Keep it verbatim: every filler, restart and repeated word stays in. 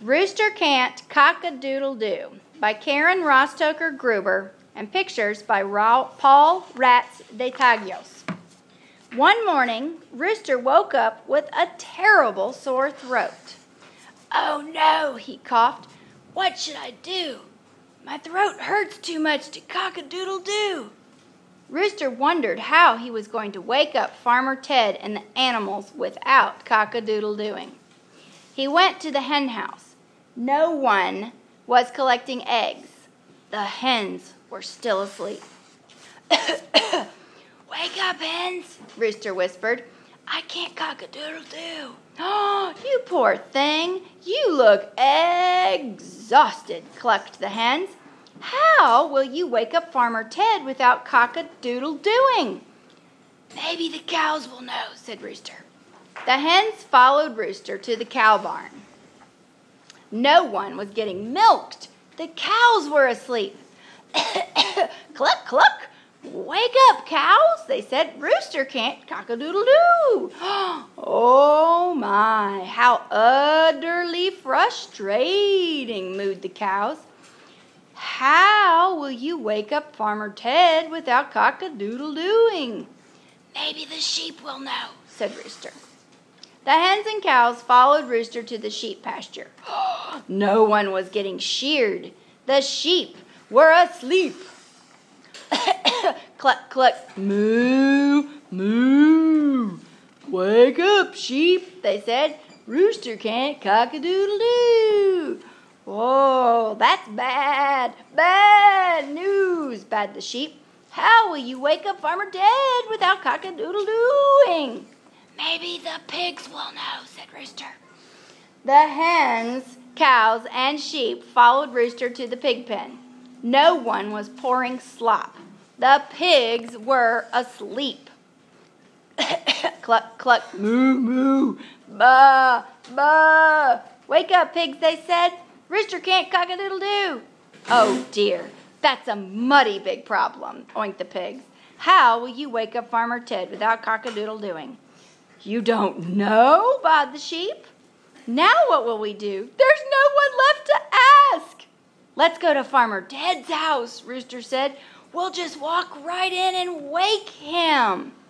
Rooster Can't Cock-a-Doodle-Doo by Karen Rostoker Gruber and pictures by Ra- Paul Ratz de Tagios. One morning, Rooster woke up with a terrible sore throat. "Oh no," he coughed. "What should I do? My throat hurts too much to cock-a-doodle-doo." Rooster wondered how he was going to wake up Farmer Ted and the animals without cock-a-doodle-dooing. He went to the hen house. No one was collecting eggs. The hens were still asleep. "Wake up, hens," Rooster whispered. "I can't cock-a-doodle-doo." "Oh, you poor thing. You look exhausted," clucked the hens. "How will you wake up Farmer Ted without cock-a-doodle-dooing?" "Maybe the cows will know," said Rooster. The hens followed Rooster to the cow barn. No one was getting milked. The cows were asleep. "Cluck, cluck. Wake up, cows," they said. "Rooster can't cock-a-doodle-doo." "Oh my, how utterly frustrating," mooed the cows. "How will you wake up Farmer Ted without cock-a-doodle-dooing?" "Maybe the sheep will know," said Rooster. The hens and cows followed Rooster to the sheep pasture. No one was getting sheared. The sheep were asleep. Cluck, cluck, moo, moo. "Wake up, sheep," they said. "Rooster can't cock-a-doodle-doo." "Whoa, that's bad, bad news," bawled the sheep. "How will you wake up Farmer Ted without cock-a-doodle-dooing?" "Maybe the pigs will know," said Rooster. The hens, cows, and sheep followed Rooster to the pig pen. No one was pouring slop. The pigs were asleep. Cluck, cluck, moo, moo, baa, baa. "Wake up, pigs," they said. "Rooster can't cock-a-doodle-doo." "Oh dear, that's a mighty big problem," oinked the pigs. "How will you wake up Farmer Ted without cock-a-doodle-dooing?" "You don't know?" bawled the sheep. "Now what will we do? There's no one left to ask." "Let's go to Farmer Ted's house," Rooster said. "We'll just walk right in and wake him."